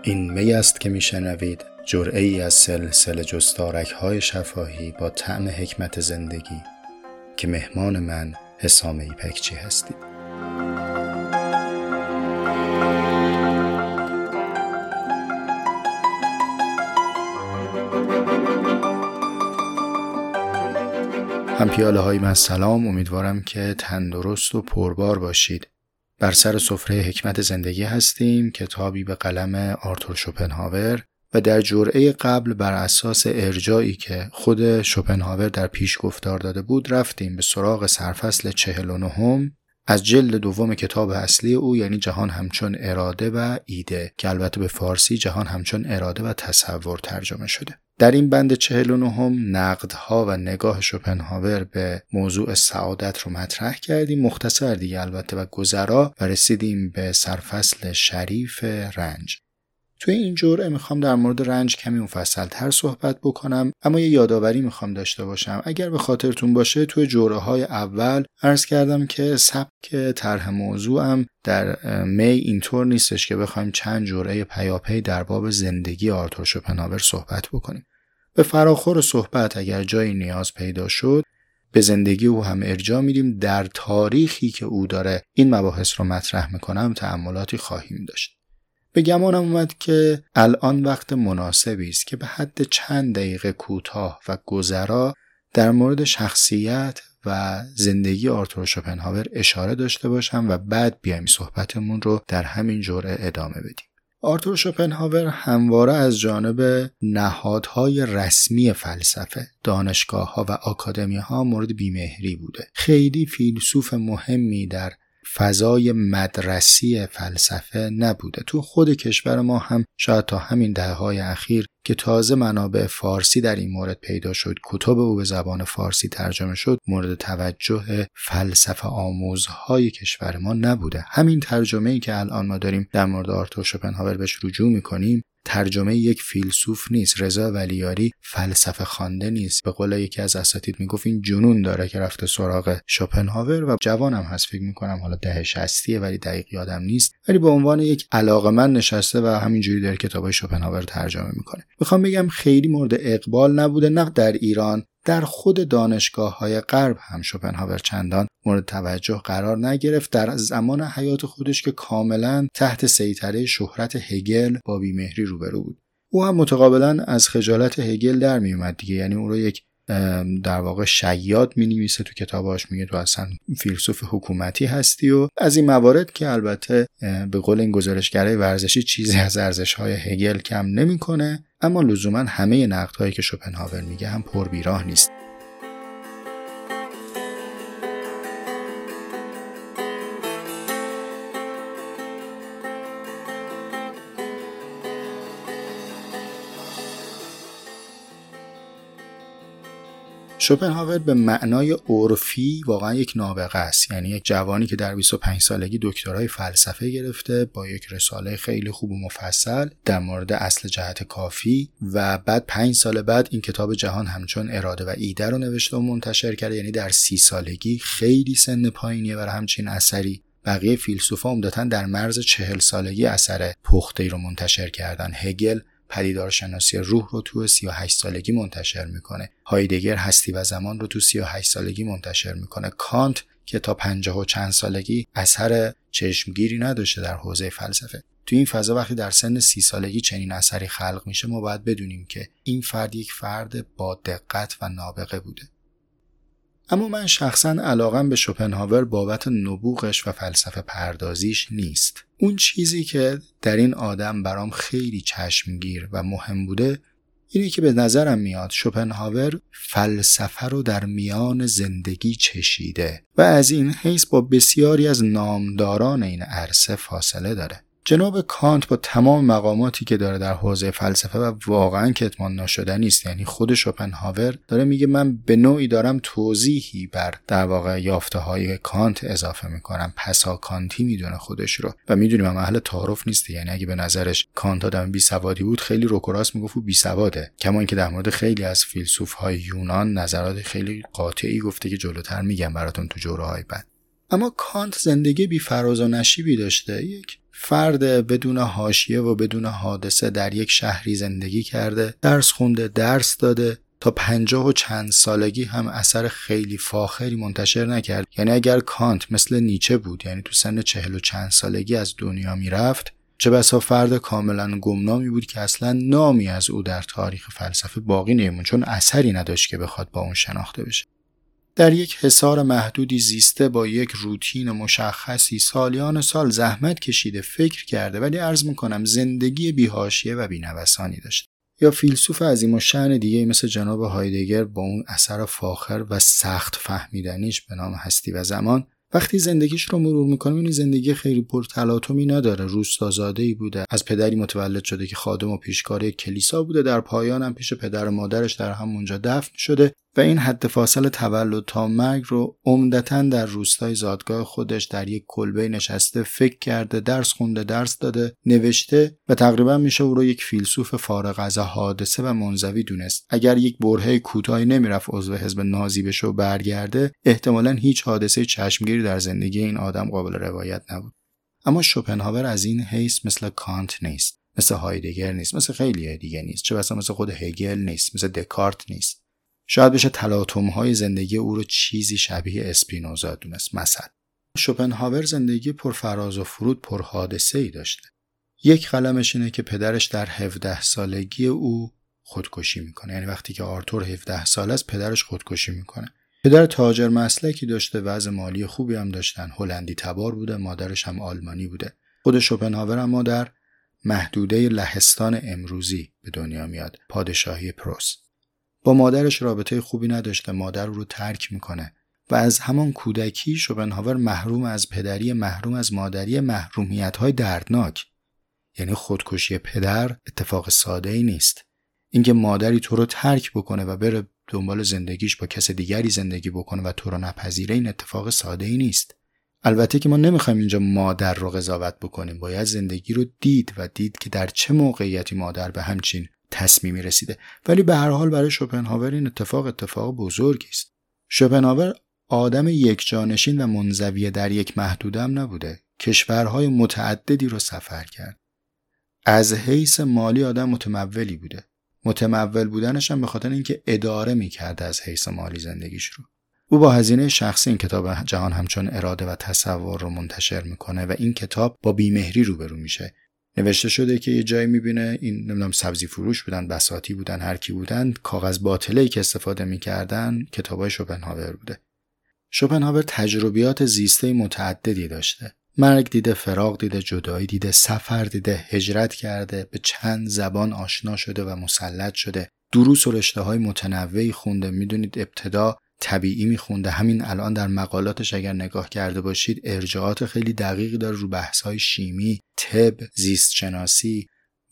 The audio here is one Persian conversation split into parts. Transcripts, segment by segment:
این می است که میشنوید جرعه ای از سلسله جستارک های شفاهی با طعم حکمت زندگی که مهمان من حسام ایپکچی هستید. هم پیاله های من سلام، امیدوارم که تندرست و پربار باشید. بر سر سفره حکمت زندگی هستیم، کتابی به قلم آرتور شوپنهاور و در جرعه قبل بر اساس ارجاعی که خود شوپنهاور در پیش گفتار داده بود رفتیم به سراغ سرفصل 49 از جلد دوم کتاب اصلی او، یعنی جهان همچون اراده و ایده، که البته به فارسی جهان همچون اراده و تصور ترجمه شده. در این بند 49 نقدها و نگاه شوپنهاور به موضوع سعادت رو مطرح کردیم، مختصر دیگه البته و گذرا، و رسیدیم به سرفصل شریف رنج. توی این جرعه میخوام در مورد رنج کمی مفصل‌تر صحبت بکنم، اما یه یادآوری میخوام داشته باشم. اگر به خاطرتون باشه توی جرعه‌های اول عرض کردم که سبک طرح موضوعم در می اینطور نیستش که بخوایم چند جرعه پیاپی در باب زندگی آرتور شوپنهاور صحبت بکنیم. به فراخور صحبت اگر جایی نیاز پیدا شد به زندگی او هم ارجاع میدیم. در تاریخی که او داره این مباحث رو مطرح میکنم تأملاتی خواهیم داشت. به گمانم اومد که الان وقت مناسبی است که به حد چند دقیقه کوتاه و گذرا در مورد شخصیت و زندگی آرتور شوپنهاور اشاره داشته باشم و بعد بیایم صحبتمون رو در همین جرعه ادامه بدیم. آرتور شوپنهاور همواره از جانب نهادهای رسمی فلسفه، دانشگاه‌ها و آکادمی‌ها مورد بیمهری بوده. خیلی فیلسوف مهمی در فضای مدرسی فلسفه نبوده. تو خود کشور ما هم شاید تا همین دهه‌های اخیر که تازه منابع فارسی در این مورد پیدا شد، کتب او به زبان فارسی ترجمه شد، مورد توجه فلسفه آموزهای کشور ما نبوده. همین ترجمه‌ای که الان ما داریم در مورد آرتور شوپنهاور بهش رجوع می‌کنیم ترجمه یک فیلسوف نیست. رضا ولیاری فلسفه خوانده نیست. به قول یکی از اساتید میگفت این جنون داره که رفته سراغ شوپنهاور و جوانم هست، فکر میکنم حالا دهه 60 ولی دقیق یادم نیست، ولی به عنوان یک علاقه‌مند نشسته و همینجوری داره کتابای شوپنهاور ترجمه میکنه. میخوام بگم خیلی مورد اقبال نبوده، نه در ایران، در خود دانشگاه‌های غرب هم شوپنهاور چندان مورد توجه قرار نگرفت. در زمان حیات خودش که کاملا تحت سیطره شهرت هگل با بیمهری روبرو بود. او هم متقابلا از خجالت هگل در می اومد دیگه، یعنی اون رو یک در واقع شیاد می‌نویسه تو کتاباش، میگه تو اصلا فیلسوف حکومتی هستی و از این موارد که البته به قول این گزارشگرای ورزشی چیزی از ارزش‌های هگل کم نمی‌کنه، اما لزوما همه نقدهایی که شوپنهاور میگه هم پر بیراه نیست. شوپنهاور به معنای عرفی واقعا یک نابغه است، یعنی یک جوانی که در 25 سالگی دکترای فلسفه گرفته با یک رساله خیلی خوب و مفصل در مورد اصل جهت کافی و بعد 5 سال بعد این کتاب جهان همچون اراده و ایده رو نوشته و منتشر کرده. یعنی در 30 سالگی خیلی سن پایینیه برای همچین اثری. بقیه فیلسوفا عمدتاً در مرز 40 سالگی اثر پخته‌ای رو منتشر کردن. هگل پدیدارشناسی روح رو تو 38 سالگی منتشر میکنه. هایدگر هستی و زمان رو تو 38 سالگی منتشر میکنه. کانت که تا 50 و چند سالگی اثر چشمگیری نداشته در حوزه فلسفه. تو این فضا وقتی در سن 30 سالگی چنین اثری خلق میشه ما باید بدونیم که این فرد یک فرد با دقت و نابغه بوده. اما من شخصا علاقم به شوپنهاور بابت نبوغش و فلسفه پردازیش نیست. اون چیزی که در این آدم برام خیلی چشمگیر و مهم بوده اینه که به نظرم میاد شوپنهاور فلسفه رو در میان زندگی چشیده و از این حیث با بسیاری از نامداران این عرصه فاصله داره. جناب کانت با تمام مقاماتی که داره در حوزه فلسفه و واقعا کتمان ناشدنی است، یعنی خود شوپنهاور داره میگه من به نوعی دارم توضیحی بر در واقع یافته‌های کانت اضافه میکنم، پسا کانتی میدونه خودش رو و میدونیم هم اهل تعارف نیست، یعنی اگه به نظرش کانت آدم بی سوادی بود خیلی روکراس میگفت و بی سواده. کما اینکه در مورد خیلی از فیلسوف‌های یونان نظرات خیلی قاطعی گفته که جلوتر میگم براتون تو جورهای بعد. اما کانت زندگی بی فراز و نشیبی داشته، یک فرد بدون حاشیه و بدون حادثه در یک شهری زندگی کرده، درس خونده، درس داده، تا 50 و چند سالگی هم اثر خیلی فاخری منتشر نکرد. یعنی اگر کانت مثل نیچه بود، یعنی تو سن 40 و چند سالگی از دنیا میرفت، چه بسا فرد کاملا گمنامی بود که اصلا نامی از او در تاریخ فلسفه باقی نمیمون، چون اثری نداشت که بخواد با اون شناخته بشه. در یک حصار محدودی زیسته، با یک روتین مشخصی سالیان سال زحمت کشیده، فکر کرده، ولی عرض میکنم زندگی بی‌حاشیه و بی‌نوسانی داشته. یا فیلسوف عظیم الشأن دیگه مثل جناب هایدگر با اون اثر فاخر و سخت فهمیدنیش به نام هستی و زمان، وقتی زندگیش رو مرور میکنه این زندگی خیلی پرتلاطمی نداره. روستازاده‌ای بوده، از پدری متولد شده که خادم و پیشکار کلیسا بوده، در پایان هم پیش پدر و مادرش در همونجا دفن شده و این حد فاصل تولد تا مرگ رو عمدتاً در روستای زادگاه خودش در یک کلبه نشسته فکر کرده، درس خونده، درس داده، نوشته و تقریبا میشه او رو یک فیلسوف فارغ از حادثه و منزوی دونست. اگر یک برهه کوتاهی نمیرفت عضو حزب نازی بشه و برگرده، احتمالاً هیچ حادثه چشمگیری در زندگی این آدم قابل روایت نبود. اما شوپنهاور از این حیث مثل کانت نیست، مثل هایدگر نیست، مثل خیلی دیگه نیست، چه بسا مثل خود هگل نیست، مثل دکارت نیست. شاید بشه تلاطم‌های زندگی او رو چیزی شبیه اسپینوزا دونست. مثلا شوپنهاور زندگی پر فراز و فرود، پر حادثه‌ای داشته. یک قلمش اینه که پدرش در 17 سالگی او خودکشی میکنه. یعنی وقتی که آرتور 17 ساله است پدرش خودکشی میکنه. پدر تاجر مسلکی داشته، وضع مالی خوبی هم داشتن، هلندی تبار بوده، مادرش هم آلمانی بوده. خود شوپنهاور اما در محدوده لهستان امروزی به دنیا میاد، پادشاهی پروس. با مادرش رابطه خوبی نداشته، مادر رو ترک میکنه و از همان کودکی شوپنهاور محروم از پدری، محروم از مادری، محرومیت‌های دردناک. یعنی خودکشی پدر اتفاق ساده‌ای نیست. اینکه مادری تو رو ترک بکنه و بره دنبال زندگیش با کس دیگری زندگی بکنه و تو رو نپذیره، این اتفاق ساده‌ای نیست. البته که ما نمیخوایم اینجا مادر رو قضاوت بکنیم، باید زندگی رو دید که در چه موقعیتی مادر به همچین تصمیمی رسیده. ولی به هر حال برای شوپنهاور این اتفاق بزرگی است. شوپنهاور آدم یک جانشین و منزوی در یک محدوده هم نبوده. کشورهای متعددی رو سفر کرد. از حیث مالی آدم متمولی بوده. متمول بودنش هم به خاطر اینکه اداره میکرده از حیث مالی زندگیش رو. او با هزینه شخصی این کتاب جهان همچون اراده و تصور رو منتشر میکنه و این کتاب با بیمهری روبرو میشه. نوشته شده که یه جایی میبینه این نمیدونم سبزی فروش بودن، بساطی بودن، هر کی بودن، کاغذ باطله‌ای که استفاده میکردن کتابای شوپنهاور بوده. شوپنهاور تجربیات زیسته متعددی داشته. مرگ دیده، فراق دیده، جدایی دیده، سفر دیده، هجرت کرده، به چند زبان آشنا شده و مسلط شده. دروس و رشته‌های متنوعی خونده. میدونید ابتدا طبیعی میخونده، همین الان در مقالاتش اگر نگاه کرده باشید ارجاعات خیلی دقیقی داره رو بحث‌های شیمی، طب، زیست شناسی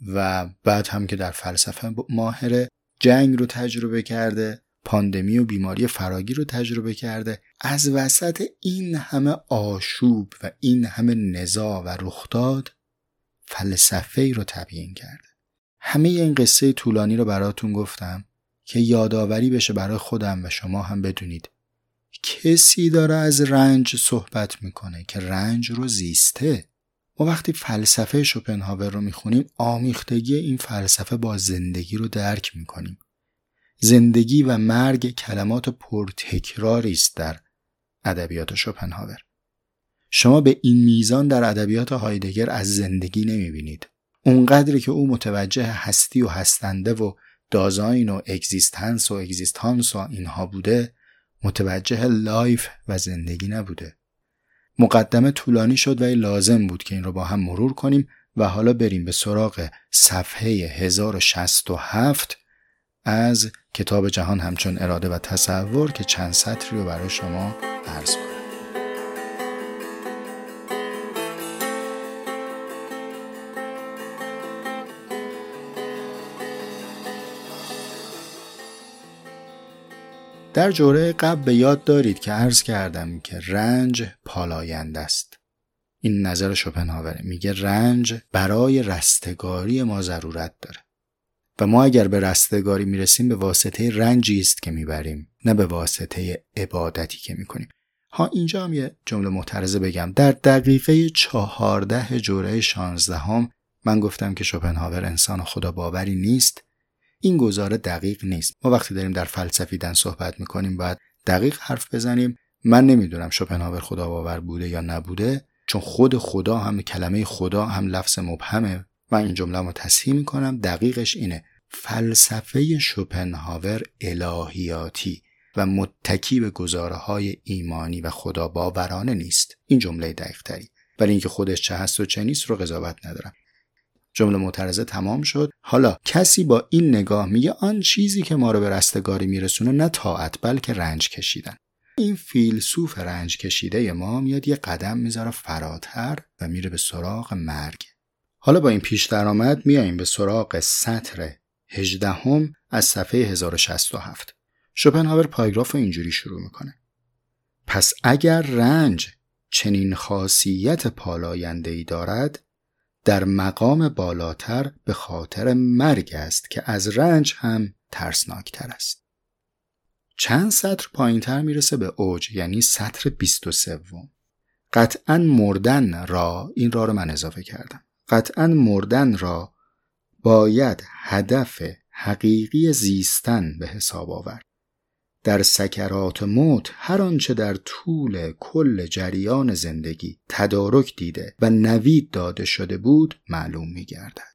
و بعد هم که در فلسفه ماهره. جنگ رو تجربه کرده، پاندمی و بیماری فراگیر رو تجربه کرده. از وسط این همه آشوب و این همه نزاع و رخداد فلسفه‌ای رو تبیین کرده. همه این قصه طولانی رو براتون گفتم که یادآوری بشه برای خودم و شما هم بدونید کسی داره از رنج صحبت میکنه که رنج رو زیسته. ما وقتی فلسفه شوپنهاور رو میخونیم آمیختگی این فلسفه با زندگی رو درک میکنیم. زندگی و مرگ کلمات پرتکراری است در ادبیات شوپنهاور. شما به این میزان در ادبیات هایدگر از زندگی نمیبینید. اونقدری که او متوجه هستی و هستنده و دازاین و اگزیستنس و اگزیستانس و اینها بوده، متوجه لایف و زندگی نبوده. مقدمه طولانی شد و لازم بود که این رو با هم مرور کنیم و حالا بریم به سراغ صفحه 1067 از کتاب جهان همچون اراده و تصور که چند سطری رو برای شما عرض کنم. در جوره قبل به یاد دارید که عرض کردم که رنج پالاینده است. این نظر شوپنهاور، میگه رنج برای رستگاری ما ضرورت داره و ما اگر به رستگاری میرسیم به واسطه رنجی است که میبریم، نه به واسطه عبادتی که میکنیم. اینجا هم یه جمله معترضه بگم. در دقیقه 14 جوره 16 من گفتم که شوپنهاور انسان خدا باوری نیست. این گزاره دقیق نیست. ما وقتی داریم در فلسفیدن صحبت میکنیم باید دقیق حرف بزنیم. من نمیدونم شوپنهاور خدا باور بوده یا نبوده، چون خود خدا هم کلمه خدا هم لفظ مبهمه. من این جمله رو تصحیح میکنم، دقیقش اینه: فلسفه شوپنهاور الهیاتی و متکی به گزاره‌های ایمانی و خدا باورانه نیست. این جمله دقیق تری. ولی اینکه خودش چه هست و چه نیست رو قضاوت ندارم. جمله معترضه تمام شد. حالا کسی با این نگاه میگه آن چیزی که ما رو به رستگاری میرسونه نه طاعت بلکه رنج کشیدن. این فیلسوف رنج کشیده ما میاد یه قدم میذاره فراتر و میره به سراغ مرگ. حالا با این پیش درآمد میاییم به سراغ سطر 18 از صفحه 1067. شوپنهاور پاراگراف رو اینجوری شروع میکنه: پس اگر رنج چنین خاصیت پالاینده‌ای دارد، در مقام بالاتر به خاطر مرگ است که از رنج هم ترسناکتر است. چند سطر پایینتر میرسه به اوج، یعنی سطر 23. قطعاً مردن را، این را رو من اضافه کردم، قطعاً مردن را باید هدف حقیقی زیستن به حساب آورد. در سکرات موت هر آنچه در طول کل جریان زندگی تدارک دیده و نوید داده شده بود معلوم می گردد.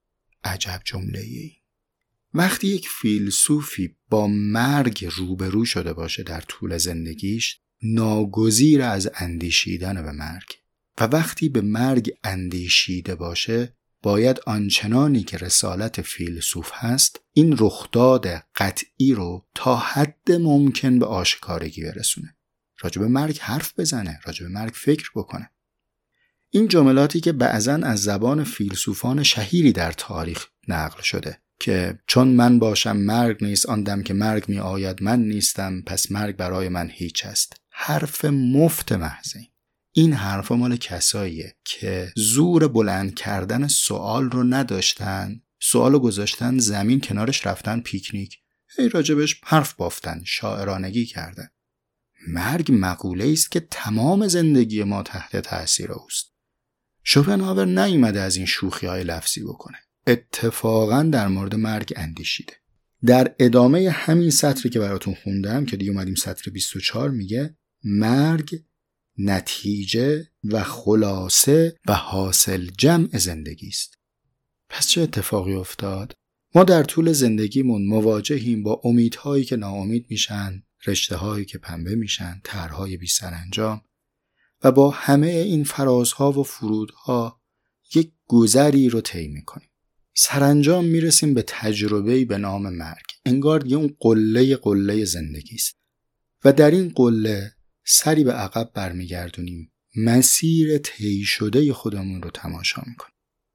عجب جمله ای. وقتی یک فیلسوفی با مرگ روبرو شده باشه در طول زندگیش، ناگزیر از اندیشیدن به مرگ، و وقتی به مرگ اندیشیده باشه باید آنچنانی که رسالت فیلسوف هست این رخداد قطعی رو تا حد ممکن به آشکارگی برسونه. راجع به مرگ حرف بزنه، راجع به مرگ فکر بکنه. این جملاتی که بعضاً از زبان فیلسوفان شهیری در تاریخ نقل شده که چون من باشم مرگ نیست، آن دم که مرگ می آید من نیستم، پس مرگ برای من هیچ است. حرف مفت محض. این حرفا مال کساییه که زور بلند کردن سوال رو نداشتن، سوالو گذاشتن زمین، کنارش رفتن پیکنیک، راجبش حرف بافتن، شاعرانگی کردن. مرگ مقوله است که تمام زندگی ما تحت تأثیر اوست. شوپنهاور نیامده از این شوخی‌های لفظی بکنه. اتفاقاً در مورد مرگ اندیشیده. در ادامه همین سطری که براتون خوندم که دیگه اومدیم سطر 24 میگه مرگ نتیجه و خلاصه و حاصل جمع زندگی است. پس چه اتفاقی افتاد؟ ما در طول زندگیمون مواجهیم با امیدهایی که ناامید میشن، رشته‌هایی که پنبه میشن، طرح‌های بی سرانجام، و با همه این فرازها و فرودها یک گذری رو طی میکنیم. سرانجام میرسیم به تجربه‌ای به نام مرگ. انگار دیگه اون قله زندگی است. و در این قله سری به عقب برمیگردونیم، مسیر طی شده خودمون رو تماشا میکنیم.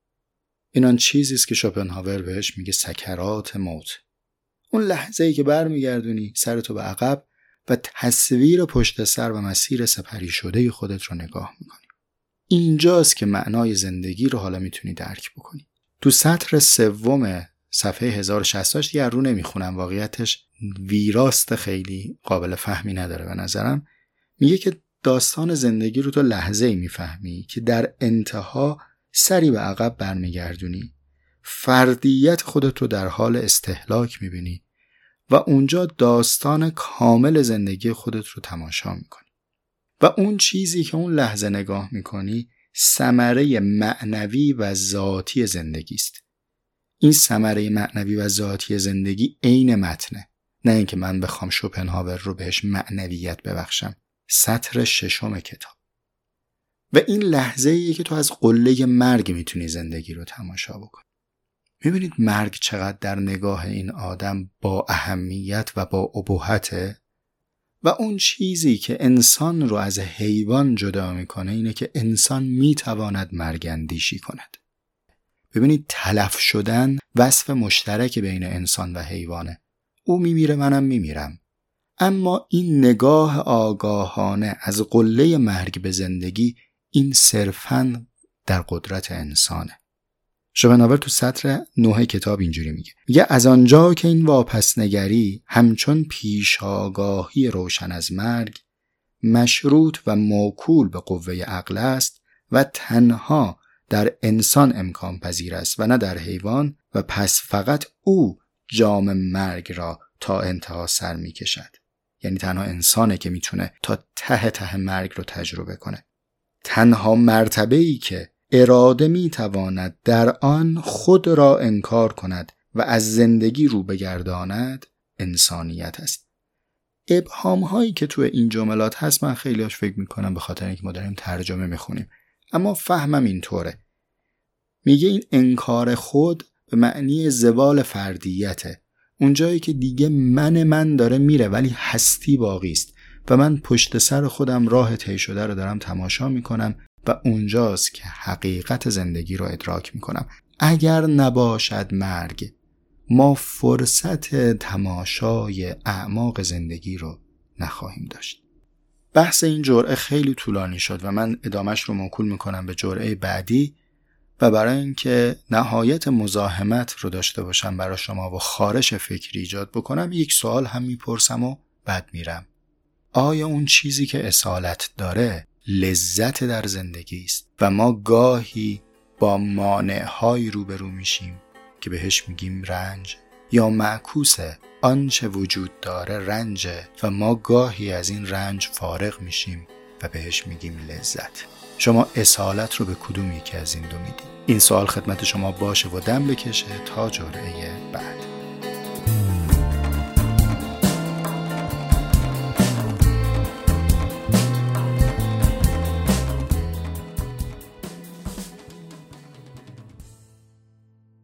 این آن چیزی است که شوپنهاور بهش میگه سکرات موت. اون لحظه‌ای که برمیگردونی سرتو به عقب و تصویر پشت سر و مسیر سپری شده خودت رو نگاه میکنی. اینجاست که معنای زندگی رو حالا میتونی درک بکنی. تو سطر 3 صفحه 1068 دیگه رو نمیخونم، واقعیتش ویراست، خیلی قابل فهمی نداره به نظرم. میگه که داستان زندگی رو تو لحظه‌ای میفهمی که در انتها سری به عقب برمیگردونی، فردیت خودت رو در حال استهلاک میبینی و اونجا داستان کامل زندگی خودت رو تماشا میکنی. و اون چیزی که اون لحظه نگاه میکنی ثمره معنوی و ذاتی زندگی است. این ثمره معنوی و ذاتی زندگی عین متنه، نه اینکه من بخوام شوپنهاور رو بهش معنویت ببخشم. سطر 6 کتاب. و این لحظه‌ایه که تو از قله مرگ میتونی زندگی رو تماشا بکنی. میبینید مرگ چقدر در نگاه این آدم با اهمیت و با ابهته. و اون چیزی که انسان رو از حیوان جدا میکنه اینه که انسان میتواند مرگ اندیشی کند. ببینید تلف شدن وصف مشترک بین انسان و حیوانه. او میمیره، منم میمیرم. اما این نگاه آگاهانه از قله مرگ به زندگی، این صرفاً در قدرت انسانه. شوپنهاور تو سطر 9 کتاب اینجوری میگه از آنجا که این واپسنگری همچون پیش آگاهی روشن از مرگ مشروط و موکول به قوه عقل است و تنها در انسان امکان پذیر است و نه در حیوان و پس فقط او جام مرگ را تا انتها سر می کشد. یعنی تنها انسانه که میتونه تا ته مرگ رو تجربه کنه. تنها مرتبه‌ای که اراده میتواند در آن خود را انکار کند و از زندگی رو بگرداند انسانیت است. ابهام هایی که تو این جملات هست من خیلیاش فکر میکنم به خاطر اینکه ما داریم ترجمه میخونیم، اما فهمم اینطوره. میگه این انکار خود به معنی زوال فردیته، اونجایی که دیگه من داره میره ولی هستی باقی است و من پشت سر خودم راه طی شده رو دارم تماشا میکنم و اونجاست که حقیقت زندگی رو ادراک میکنم. اگر نباشد مرگ ما فرصت تماشای اعماق زندگی رو نخواهیم داشت. بحث این جرعه خیلی طولانی شد و من ادامش رو موکول میکنم به جرعه بعدی و برای اینکه نهایت مزاحمت رو داشته باشم برای شما و خارش فکری ایجاد بکنم یک سوال هم میپرسم و بعد میرم. آیا اون چیزی که اصالت داره لذت در زندگی است و ما گاهی با مانع‌هایی روبرو میشیم که بهش میگیم رنج، یا معکوسه آنچه وجود داره رنجه و ما گاهی از این رنج فارغ میشیم و بهش میگیم لذت؟ شما اصالت رو به کدوم یکی از این دو میدید؟ این سوال خدمت شما باشه و دم بکشه تا جرعه بعد.